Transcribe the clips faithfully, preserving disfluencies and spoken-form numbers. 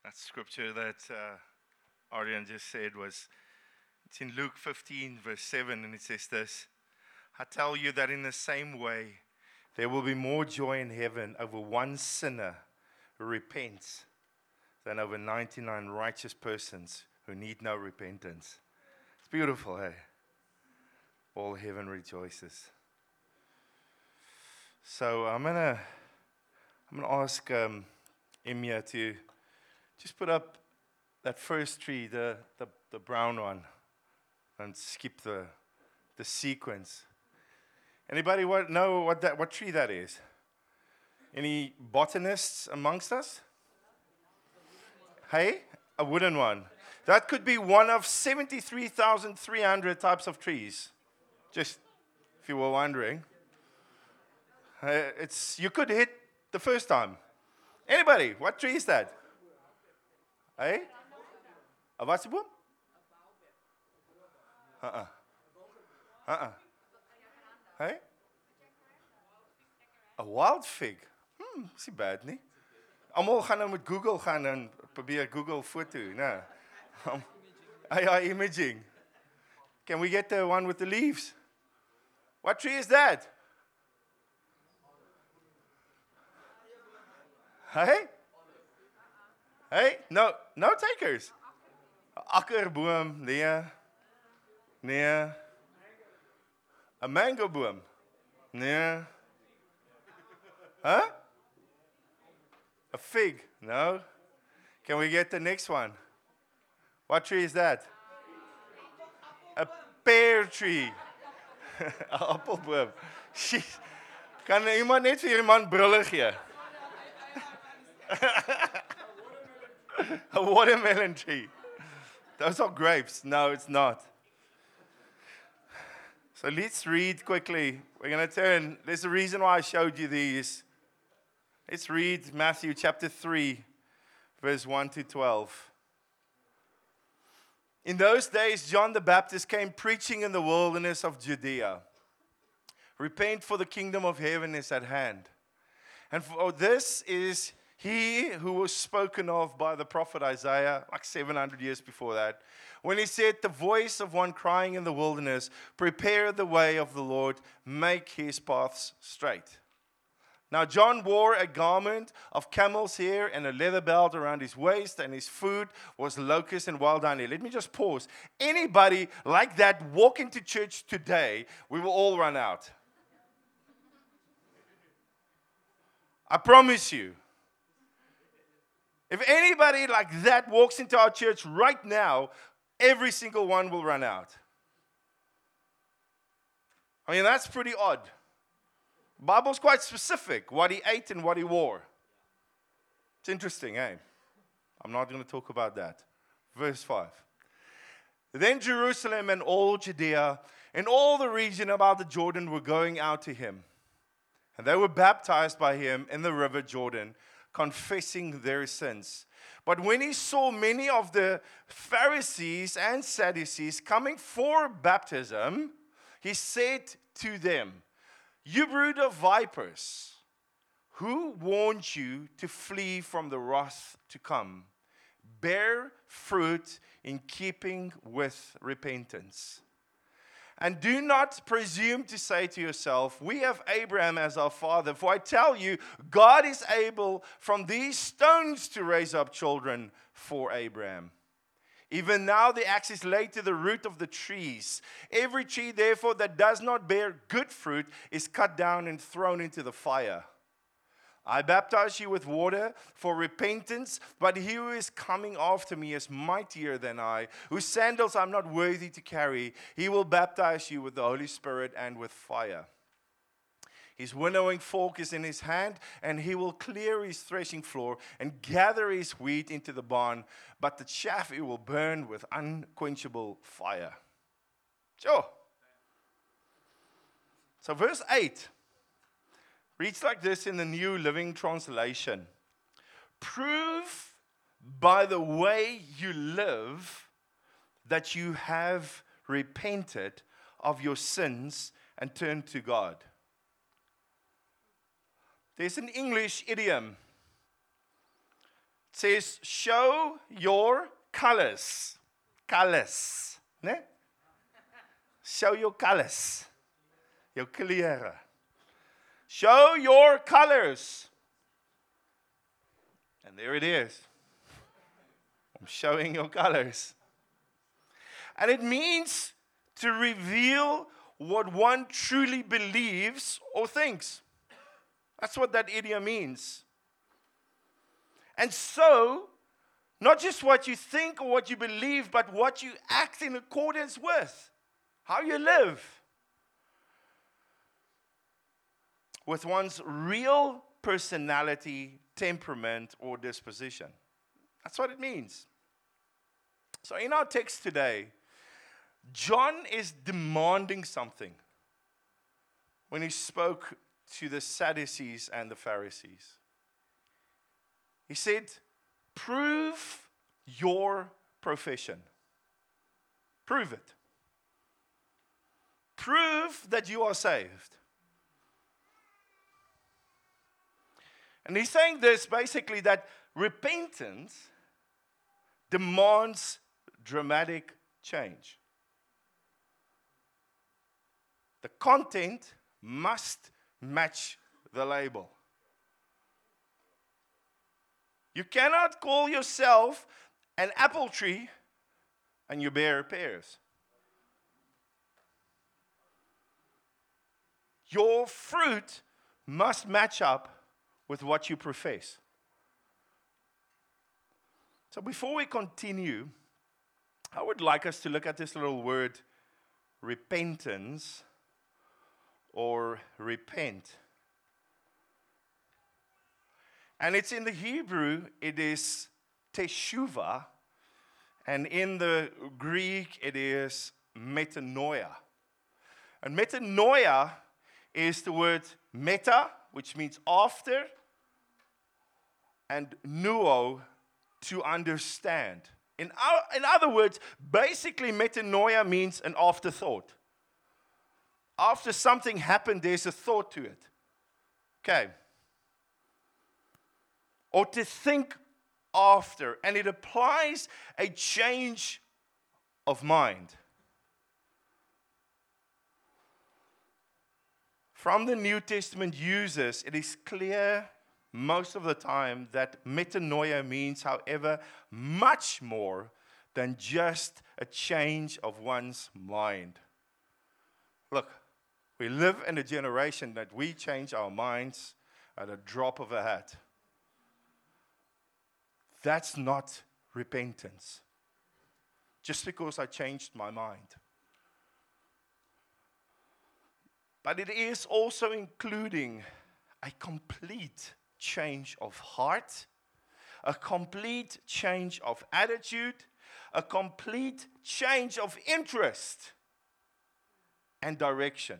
That scripture that uh, Arian just said was, it's in Luke fifteen, verse seven, and it says this: I tell you that in the same way, there will be more joy in heaven over one sinner who repents than over ninety-nine righteous persons who need no repentance. It's beautiful, hey? All heaven rejoices. So I'm gonna, I'm gonna ask um, Emia to just put up that first tree, the, the the brown one, and skip the the sequence. Anybody what, know what that what tree that is? Any botanists amongst us? Hey, a wooden one. That could be one of seventy-three thousand three hundred types of trees. Just if you were wondering. Uh, it's you could hit the first time. Anybody? What tree is that? Hey? A wasboom? Uh-uh. Uh-uh. Hey? A wild fig. Hmm, is nie bad nie. Almal gaan nou met Google gaan en probeer Google foto, né? Um, A I imaging. Can we get the one with the leaves? What tree is that? Hey? Hey? No, no takers. Akkerboom, nee. Nee. A mango boom. Nee. Huh? A fig? No. Can we get the next one? What tree is that? A pear tree. A appelboom. Jeez. Kan iemand net vir hierdie man brille gee? A watermelon tree. Those are grapes. No, it's not. So let's read quickly. We're going to turn. There's a reason why I showed you these. Let's read Matthew chapter three, verse one to twelve. In those days, John the Baptist came preaching in the wilderness of Judea. Repent, for the kingdom of heaven is at hand. And for this is he who was spoken of by the prophet Isaiah, like seven hundred years before that, when he said, the voice of one crying in the wilderness, prepare the way of the Lord, make his paths straight. Now John wore a garment of camel's hair and a leather belt around his waist, and his food was locusts and wild honey. Let me just pause. Anybody like that walk into church today, we will all run out. I promise you. If anybody like that walks into our church right now, every single one will run out. I mean, that's pretty odd. The Bible's quite specific, what he ate and what he wore. It's interesting, eh? I'm not going to talk about that. Verse five. Then Jerusalem and all Judea and all the region about the Jordan were going out to him. And they were baptized by him in the river Jordan, confessing their sins. But when he saw many of the Pharisees and Sadducees coming for baptism, he said to them, you brood of vipers, who warned you to flee from the wrath to come? Bear fruit in keeping with repentance. And do not presume to say to yourself, we have Abraham as our father. For I tell you, God is able from these stones to raise up children for Abraham. Even now the axe is laid to the root of the trees. Every tree, therefore, that does not bear good fruit is cut down and thrown into the fire. I baptize you with water for repentance, but he who is coming after me is mightier than I, whose sandals I'm not worthy to carry. He will baptize you with the Holy Spirit and with fire. His winnowing fork is in his hand, and he will clear his threshing floor and gather his wheat into the barn, but the chaff he will burn with unquenchable fire. Sure. So verse eight reads like this in the New Living Translation. Prove by the way you live that you have repented of your sins and turned to God. There's an English idiom. It says, show your colors. Colors. Ne? Show your colors. Jou kleure. Show your colors. And there it is. I'm showing your colors. And it means to reveal what one truly believes or thinks. That's what that idiom means. And so, not just what you think or what you believe, but what you act in accordance with. How you live. With one's real personality, temperament, or disposition. That's what it means. So in our text today, John is demanding something when he spoke to the Sadducees and the Pharisees. He said, prove your profession. Prove it. Prove that you are saved. And he's saying this basically, that repentance demands dramatic change. The content must match the label. You cannot call yourself an apple tree and you bear pears. Your fruit must match up with what you profess. So before we continue, I would like us to look at this little word, repentance, or repent. And it's in the Hebrew, it is teshuva, and in the Greek, it is metanoia. And metanoia is the word meta, which means after, and nuo, to understand. In, our, in other words, basically metanoia means an afterthought. After something happened, there's a thought to it. Okay. Or to think after. And it applies a change of mind. From the New Testament uses, it is clear most of the time that metanoia means, however, much more than just a change of one's mind. Look, we live in a generation that we change our minds at a drop of a hat. That's not repentance. Just because I changed my mind. But it is also including a complete change of heart, a complete change of attitude, a complete change of interest and direction.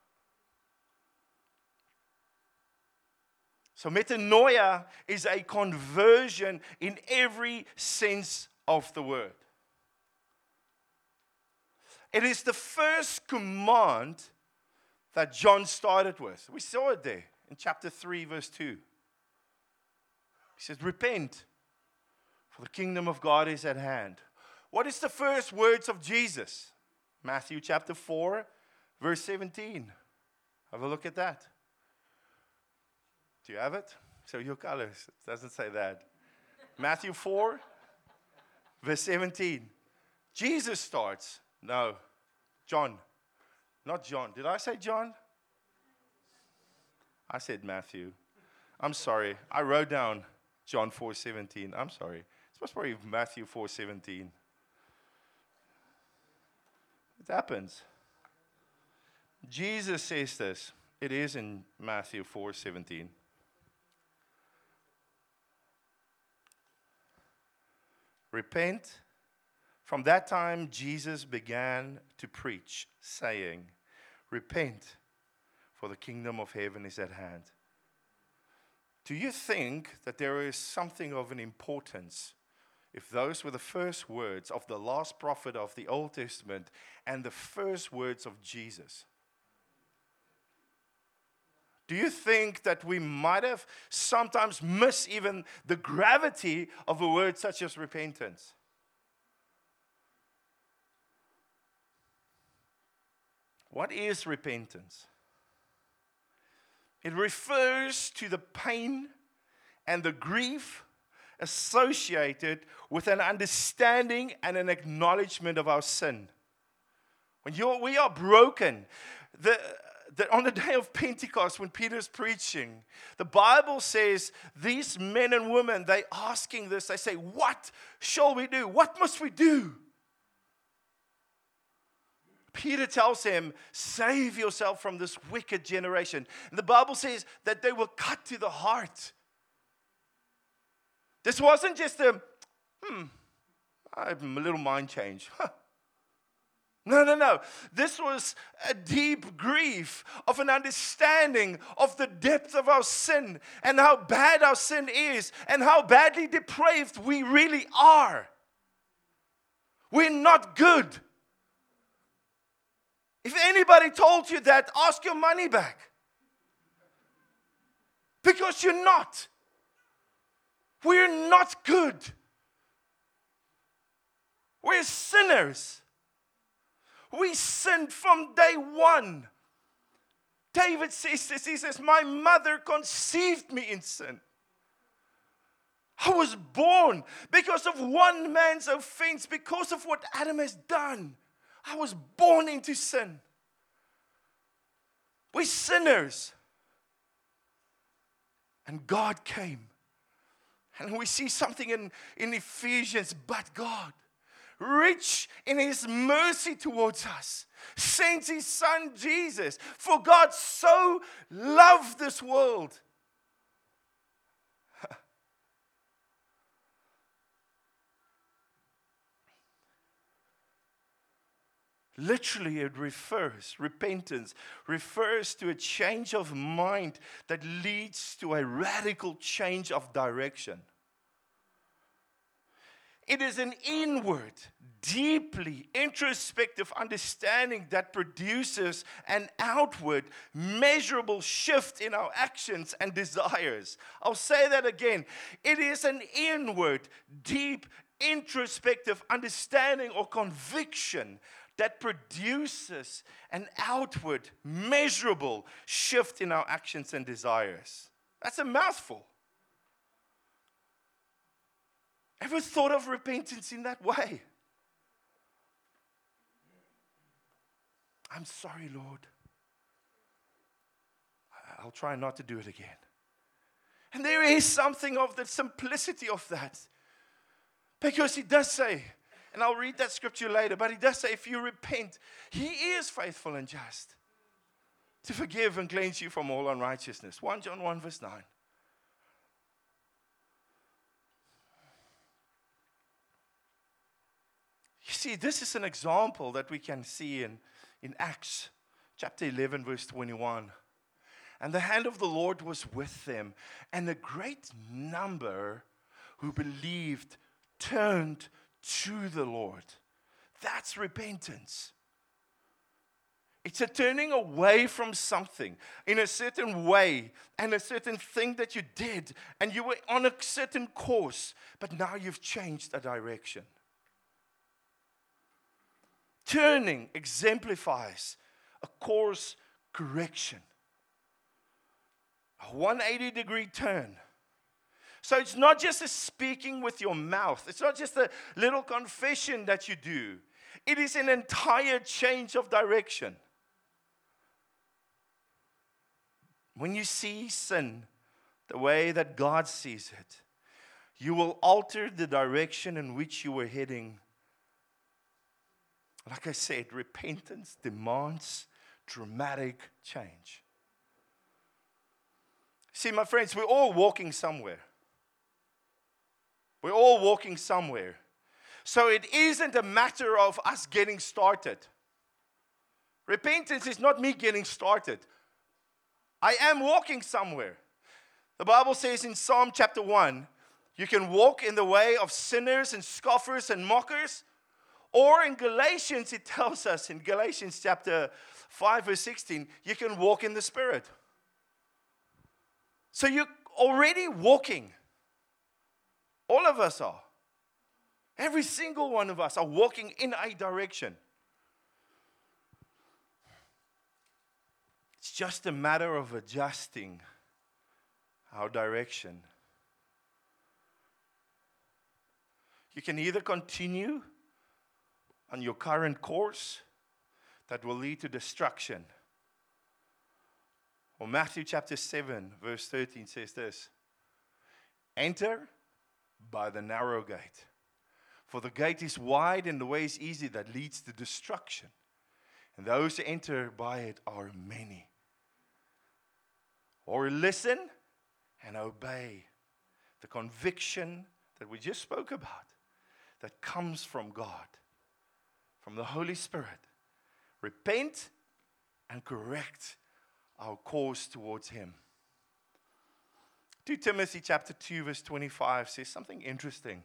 So metanoia is a conversion in every sense of the word. It is the first command that John started with. We saw it there in chapter three, verse two. He says, repent, for the kingdom of God is at hand. What is the first words of Jesus? Matthew chapter four, verse seventeen. Have a look at that. Do you have it? Show your colors. It doesn't say that. Matthew four, verse seventeen. Jesus starts. No, John. Not John. Did I say John? I said Matthew. I'm sorry. I wrote down John four seventeen. I'm sorry. It's supposed to be Matthew four seventeen. It happens. Jesus says this. It is in Matthew four seventeen. Repent. From that time, Jesus began to preach, saying, repent, for the kingdom of heaven is at hand. Do you think that there is something of an importance if those were the first words of the last prophet of the Old Testament and the first words of Jesus? Do you think that we might have sometimes missed even the gravity of a word such as repentance? What is repentance? It refers to the pain and the grief associated with an understanding and an acknowledgement of our sin. When you're, we are broken, the, the, on the day of Pentecost, when Peter's preaching, the Bible says these men and women, they asking this, they say, what shall we do? What must we do? Peter tells him, save yourself from this wicked generation. And the Bible says that they were cut to the heart. This wasn't just a, hmm, I have a little mind change. Huh. No, no, no. This was a deep grief of an understanding of the depth of our sin and how bad our sin is and how badly depraved we really are. We're not good. If anybody told you that, ask your money back. Because you're not. We're not good. We're sinners. We sinned from day one. David says this, he says, my mother conceived me in sin. I was born because of one man's offense, because of what Adam has done. I was born into sin. We're sinners. And God came. And we see something in, in Ephesians, but God, rich in His mercy towards us, sent His Son Jesus. For God so loved this world. Literally, it refers, repentance refers to a change of mind that leads to a radical change of direction. It is an inward, deeply introspective understanding that produces an outward, measurable shift in our actions and desires. I'll say that again. It is an inward, deep, introspective understanding or conviction that produces an outward, measurable shift in our actions and desires. That's a mouthful. Ever thought of repentance in that way? I'm sorry, Lord. I'll try not to do it again. And there is something of the simplicity of that. Because He does say, and I'll read that scripture later, but He does say, if you repent, He is faithful and just to forgive and cleanse you from all unrighteousness. First John one verse nine. You see, this is an example that we can see in, in Acts chapter eleven verse twenty-one. And the hand of the Lord was with them, and a great number who believed turned to the Lord. That's repentance. It's a turning away from something in a certain way and a certain thing that you did, and you were on a certain course, but now you've changed a direction. Turning exemplifies a course correction, a one hundred eighty degree turn. So it's not just a speaking with your mouth. It's not just a little confession that you do. It is an entire change of direction. When you see sin the way that God sees it, you will alter the direction in which you were heading. Like I said, repentance demands dramatic change. See, my friends, we're all walking somewhere. We're all walking somewhere. So it isn't a matter of us getting started. Repentance is not me getting started. I am walking somewhere. The Bible says in Psalm chapter one, you can walk in the way of sinners and scoffers and mockers. Or in Galatians, it tells us in Galatians chapter five verse sixteen, you can walk in the Spirit. So you're already walking. All of us are. Every single one of us are walking in a direction. It's just a matter of adjusting our direction. You can either continue on your current course that will lead to destruction. Or Matthew chapter seven, verse thirteen says this: enter by the narrow gate. For the gate is wide and the way is easy that leads to destruction. And those who enter by it are many. Or listen and obey the conviction that we just spoke about, that comes from God, from the Holy Spirit. Repent and correct our course towards Him. Second Timothy chapter two, verse twenty-five says something interesting.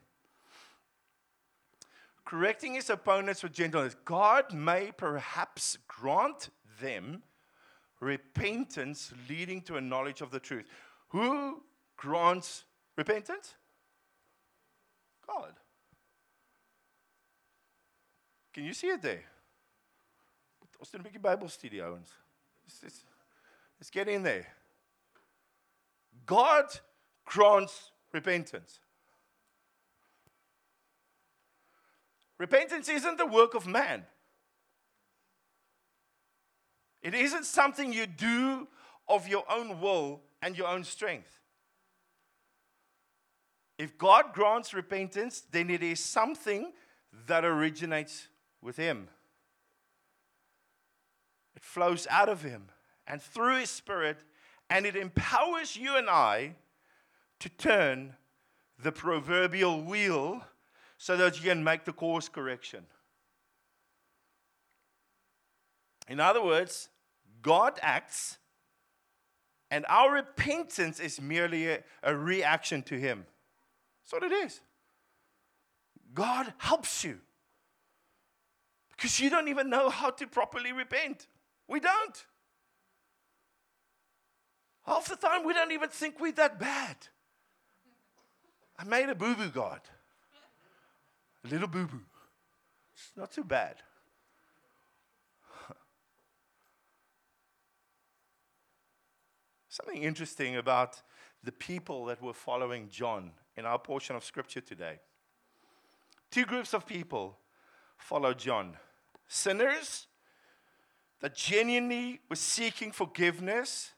Correcting his opponents with gentleness, God may perhaps grant them repentance leading to a knowledge of the truth. Who grants repentance? God. Can you see it there? Ons doen 'n bietjie Bybelstudie, ouens. Let's, let's, let's get in there. God grants repentance. Repentance isn't the work of man. It isn't something you do of your own will and your own strength. If God grants repentance, then it is something that originates with Him. It flows out of Him and through His Spirit, and it empowers you and I to turn the proverbial wheel so that you can make the course correction. In other words, God acts, and our repentance is merely a, a reaction to Him. That's what it is. God helps you, because you don't even know how to properly repent. We don't. Half the time, we don't even think we're that bad. I made a boo-boo, God. A little boo-boo. It's not too bad. Something interesting about the people that were following John in our portion of Scripture today. Two groups of people followed John. Sinners that genuinely were seeking forgiveness.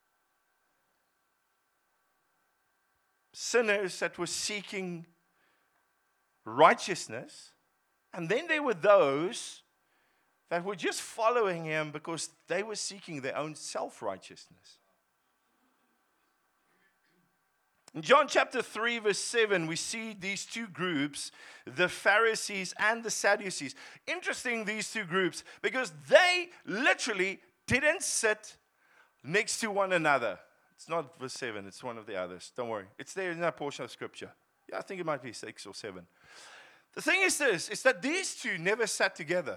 Sinners that were seeking righteousness. And then there were those that were just following Him because they were seeking their own self-righteousness. In John chapter three, verse seven, we see these two groups, the Pharisees and the Sadducees. Interesting, these two groups, because they literally didn't sit next to one another. It's not verse seven, it's one of the others. Don't worry. It's there in that portion of Scripture. Yeah, I think it might be six or seven. The thing is this, is that these two never sat together.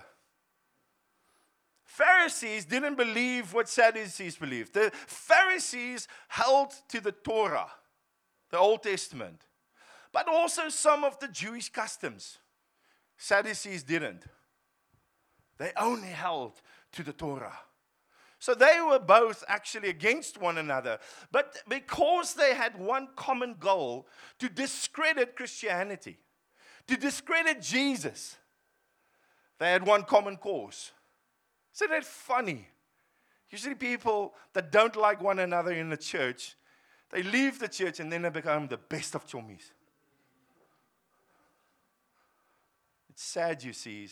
Pharisees didn't believe what Sadducees believed. The Pharisees held to the Torah, the Old Testament, but also some of the Jewish customs. Sadducees didn't. They only held to the Torah. So they were both actually against one another. But because they had one common goal, to discredit Christianity, to discredit Jesus, they had one common cause. Isn't that funny? Usually people that don't like one another in the church, they leave the church and then they become the best of chummies. It's sad, you see.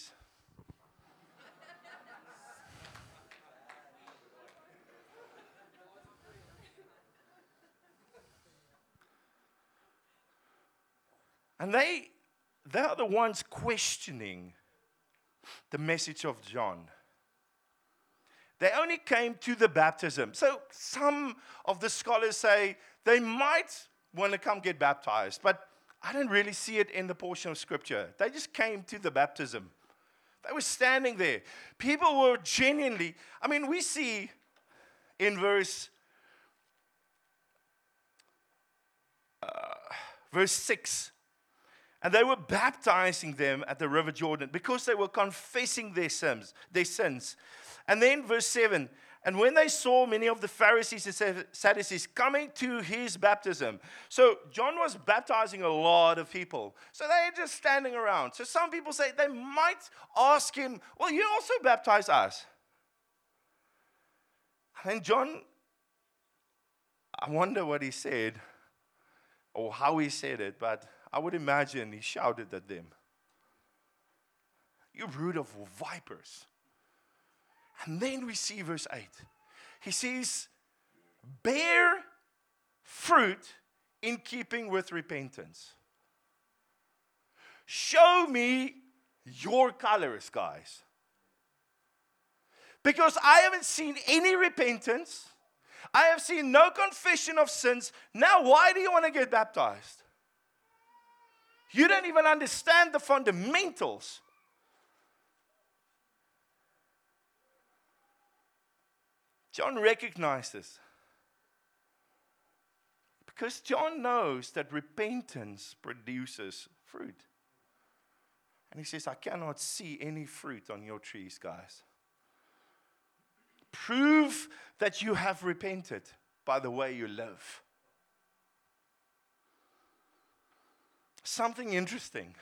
And they, they are the ones questioning the message of John. They only came to the baptism. So some of the scholars say they might want to come get baptized, but I don't really see it in the portion of Scripture. They just came to the baptism. They were standing there. People were genuinely, I mean, we see in verse verse six. And they were baptizing them at the river Jordan because they were confessing their sins, their sins. And then verse seven. And when they saw many of the Pharisees and Sadducees coming to his baptism. So John was baptizing a lot of people. So they're just standing around. So some people say they might ask him, well, you also baptize us. And John, I wonder what he said or how he said it, but I would imagine he shouted at them. You brood of vipers. And then we see verse eight. He says, bear fruit in keeping with repentance. Show me your colors, guys. Because I haven't seen any repentance. I have seen no confession of sins. Now, why do you want to get baptized? You don't even understand the fundamentals. John recognizes, because John knows that repentance produces fruit. And he says, I cannot see any fruit on your trees, guys. Prove that you have repented by the way you live. Something interesting.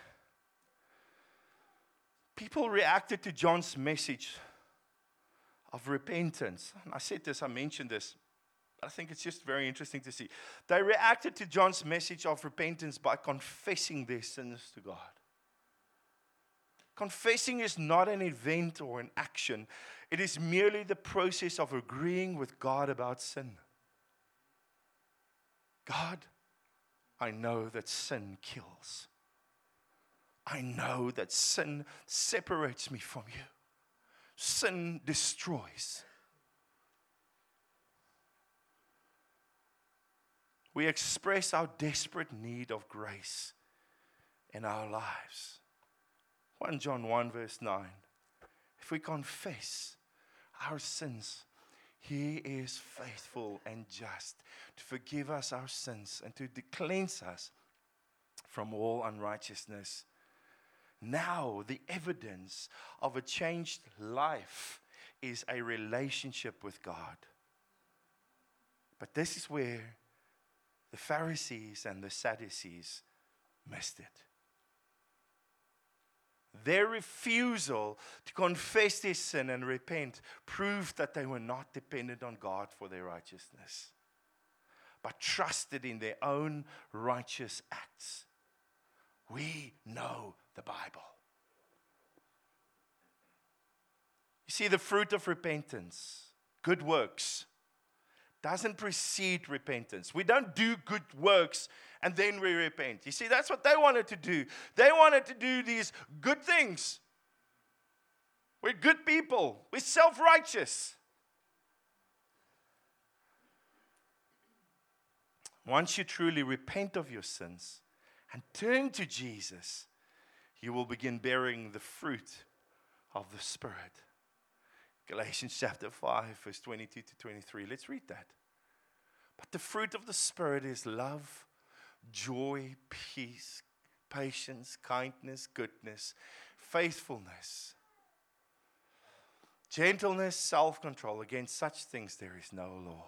People reacted to John's message of repentance. And I said this, I mentioned this. I think it's just very interesting to see. They reacted to John's message of repentance by confessing their sins to God. Confessing is not an event or an action. It is merely the process of agreeing with God about sin. God, I know that sin kills. I know that sin separates me from you. Sin destroys. We express our desperate need of grace in our lives. First John one verse nine. If we confess our sins, He is faithful and just to forgive us our sins and to cleanse us from all unrighteousness. Now, the evidence of a changed life is a relationship with God. But this is where the Pharisees and the Sadducees missed it. Their refusal to confess their sin and repent proved that they were not dependent on God for their righteousness, but trusted in their own righteous acts. We know the Bible. You see, the fruit of repentance, good works, doesn't precede repentance. We don't do good works and then we repent. You see, that's what they wanted to do. They wanted to do these good things. We're good people. We're self-righteous. Once you truly repent of your sins and turn to Jesus, you will begin bearing the fruit of the Spirit. Galatians chapter five, verse twenty-two to twenty-three. Let's read that. But the fruit of the Spirit is love, joy, peace, patience, kindness, goodness, faithfulness, gentleness, self-control. Against such things there is no law.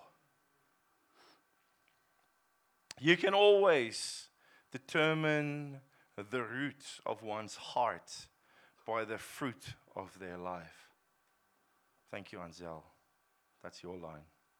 You can always determine the root of one's heart by the fruit of their life. Thank you, Anzel. That's your line.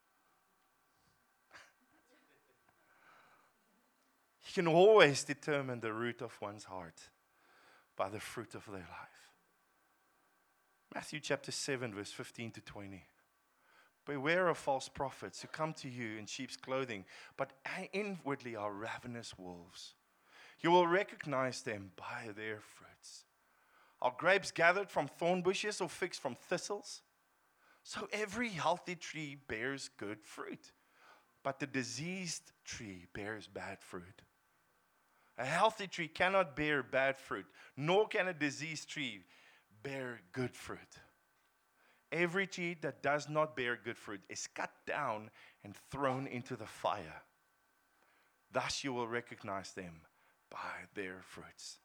You can always determine the root of one's heart by the fruit of their life. Matthew chapter seven, verse fifteen to twenty. Beware of false prophets who come to you in sheep's clothing, but inwardly are ravenous wolves. You will recognize them by their fruits. Are grapes gathered from thorn bushes or figs from thistles? So every healthy tree bears good fruit, but the diseased tree bears bad fruit. A healthy tree cannot bear bad fruit, nor can a diseased tree bear good fruit. Every tree that does not bear good fruit is cut down and thrown into the fire. Thus you will recognize them by their fruits.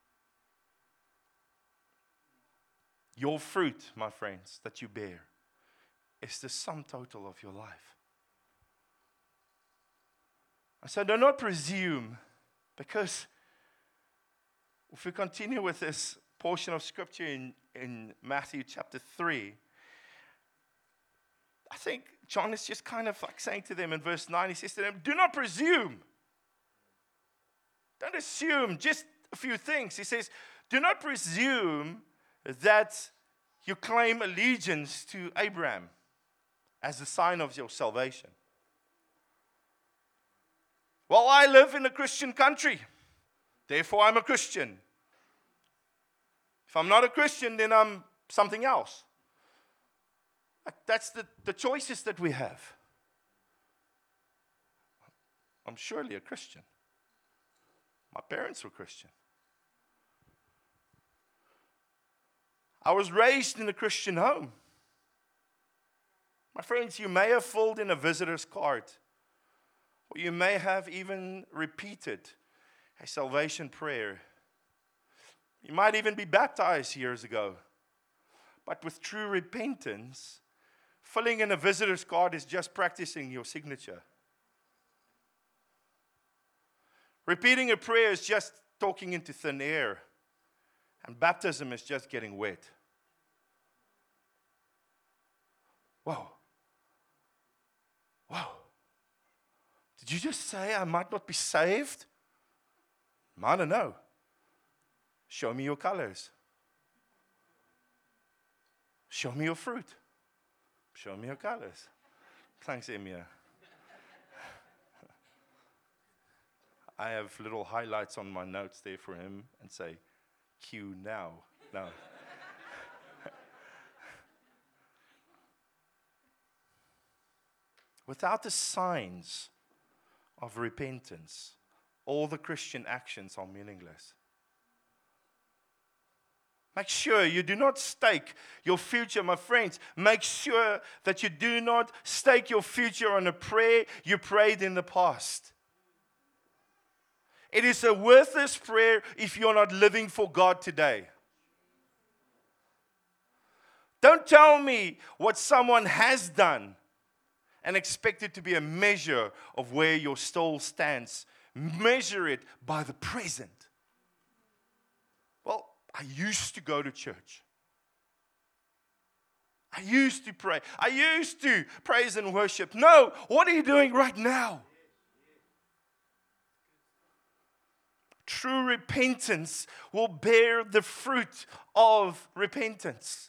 Your fruit, my friends, that you bear is the sum total of your life. And so do not presume, because if we continue with this portion of scripture in, in Matthew chapter three, I think John is just kind of like saying to them in verse nine, he says to them, do not presume. Don't assume just a few things. He says, do not presume that you claim allegiance to Abraham as a sign of your salvation. Well, I live in a Christian country, therefore I'm a Christian. If I'm not a Christian, then I'm something else. That's the, the choices that we have. I'm surely a Christian. My parents were Christian. I was raised in a Christian home. My friends, you may have filled in a visitor's card, or you may have even repeated a salvation prayer. You might even be baptized years ago. But with true repentance, filling in a visitor's card is just practicing your signature. Repeating a prayer is just talking into thin air. And baptism is just getting wet. Whoa. Whoa. Did you just say I might not be saved? I don't know. Show me your colors. Show me your fruit. Show me your colors. Thanks, Emia. I have little highlights on my notes there for him and say, Q now. No. Without the signs of repentance, all the Christian actions are meaningless. Make sure you do not stake your future, my friends. Make sure that you do not stake your future on a prayer you prayed in the past. It is a worthless prayer if you're not living for God today. Don't tell me what someone has done and expect it to be a measure of where your soul stands. Measure it by the present. Well, I used to go to church. I used to pray. I used to praise and worship. No, what are you doing right now? True repentance will bear the fruit of repentance.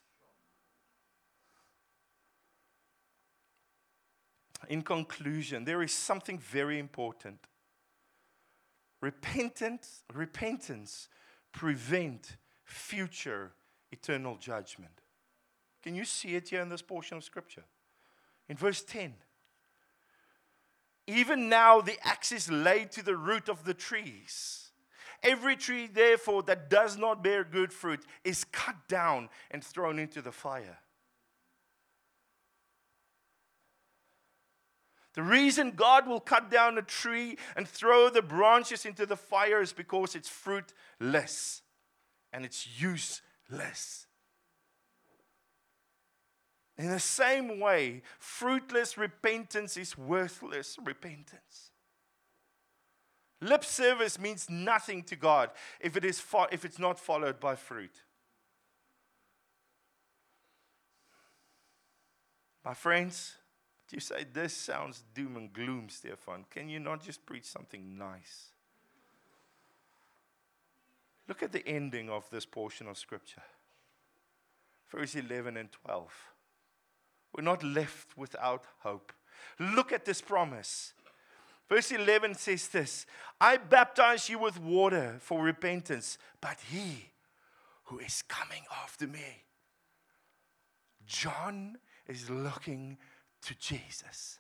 In conclusion, there is something very important. Repentance, repentance prevent future eternal judgment. Can you see it here in this portion of scripture? In verse ten. Even now the axe is laid to the root of the trees. Every tree, therefore, that does not bear good fruit is cut down and thrown into the fire. The reason God will cut down a tree and throw the branches into the fire is because it's fruitless and it's useless. In the same way, fruitless repentance is worthless repentance. Lip service means nothing to God if it is fo- if it's not followed by fruit. My friends, you say, this sounds doom and gloom, Stefan. Can you not just preach something nice? Look at the ending of this portion of scripture. Verse eleven and twelve. We're not left without hope. Look at this promise. Verse eleven says this, I baptize you with water for repentance, but he who is coming after me. John is looking to Jesus.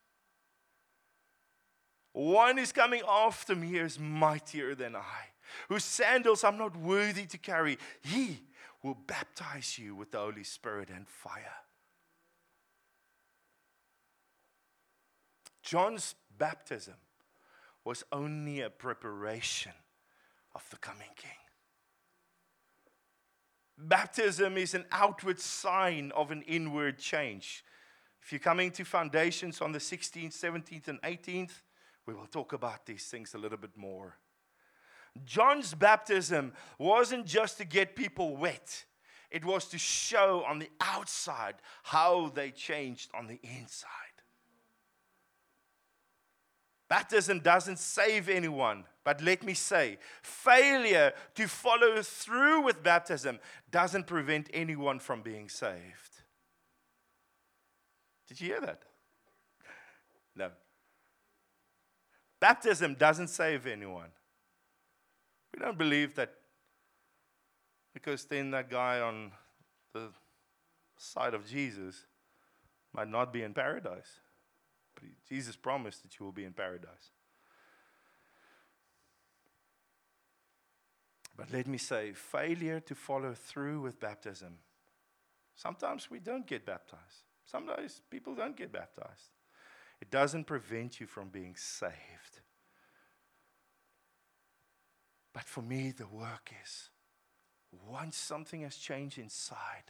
One is coming after me who is mightier than I, whose sandals I'm not worthy to carry. He will baptize you with the Holy Spirit and fire. John's baptism was only a preparation of the coming King. Baptism is an outward sign of an inward change. If you're coming to Foundations on the sixteenth, seventeenth, and eighteenth, we will talk about these things a little bit more. John's baptism wasn't just to get people wet. It was to show on the outside how they changed on the inside. Baptism doesn't save anyone, but let me say, failure to follow through with baptism doesn't prevent anyone from being saved. Did you hear that? No. Baptism doesn't save anyone. We don't believe that because then that guy on the side of Jesus might not be in paradise. But Jesus promised that you will be in paradise. But let me say, failure to follow through with baptism. Sometimes we don't get baptized. Sometimes people don't get baptized. It doesn't prevent you from being saved. But for me, the work is, once something has changed inside,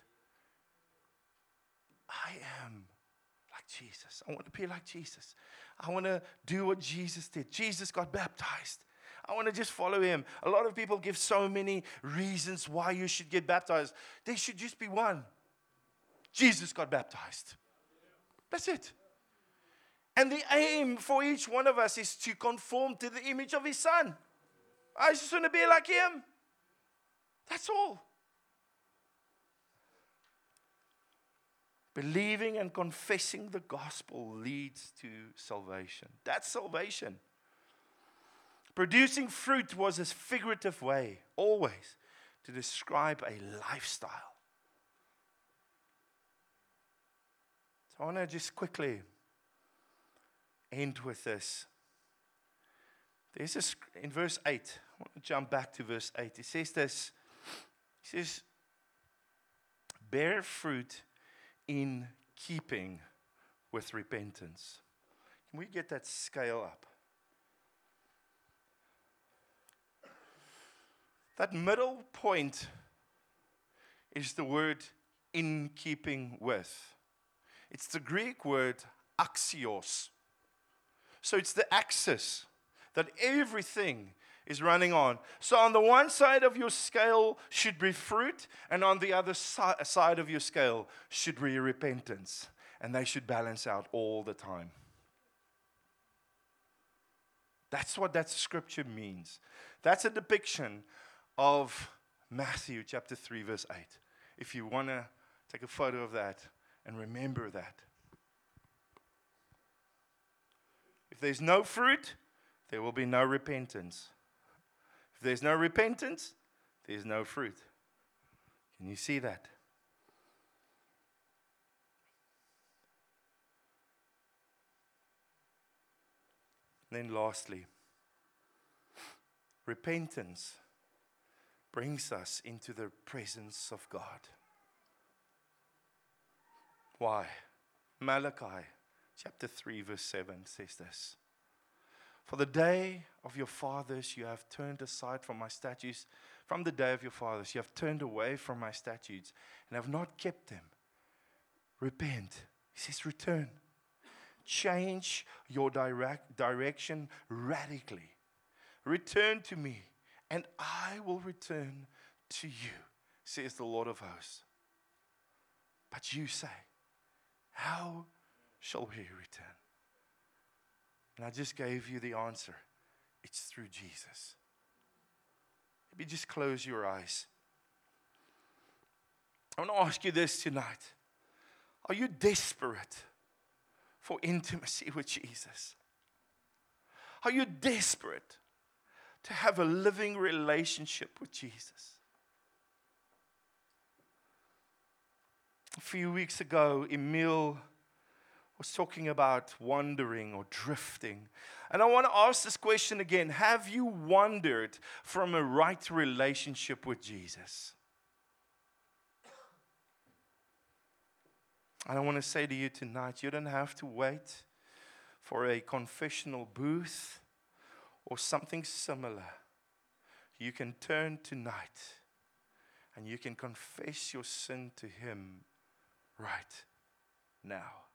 I am like Jesus. I want to be like Jesus. I want to do what Jesus did. Jesus got baptized. I want to just follow him. A lot of people give so many reasons why you should get baptized. There should just be one. Jesus got baptized. That's it. And the aim for each one of us is to conform to the image of his Son. I just want to be like him. That's all. Believing and confessing the gospel leads to salvation. That's salvation. Producing fruit was a figurative way, always, to describe a lifestyle. So I want to just quickly end with this. There's this in verse eight. I want to jump back to verse eight. It says this. It says, bear fruit in keeping with repentance. Can we get that scale up? That middle point is the word in keeping with. It's the Greek word axios. So it's the axis that everything is running on. So on the one side of your scale should be fruit, and on the other si- side of your scale should be repentance. And they should balance out all the time. That's what that scripture means. That's a depiction of Matthew chapter three, verse eight. If you want to take a photo of that and remember that. If there's no fruit, there will be no repentance. If there's no repentance, there's no fruit. Can you see that? And then lastly, repentance brings us into the presence of God. Why? Malachi chapter three, verse seven says this. For the day of your fathers you have turned aside from my statutes. From the day of your fathers you have turned away from my statutes and have not kept them. Repent. He says return. Change your direct direction radically. Return to me, and I will return to you, says the Lord of hosts. But you say, how shall we return? And I just gave you the answer. It's through Jesus. Maybe just close your eyes. I want to ask you this tonight. Are you desperate for intimacy with Jesus? Are you desperate to have a living relationship with Jesus? A few weeks ago, Emil was talking about wandering or drifting. And I want to ask this question again. Have you wandered from a right relationship with Jesus? And I want to say to you tonight, you don't have to wait for a confessional booth or something similar, you can turn tonight and you can confess your sin to Him right now.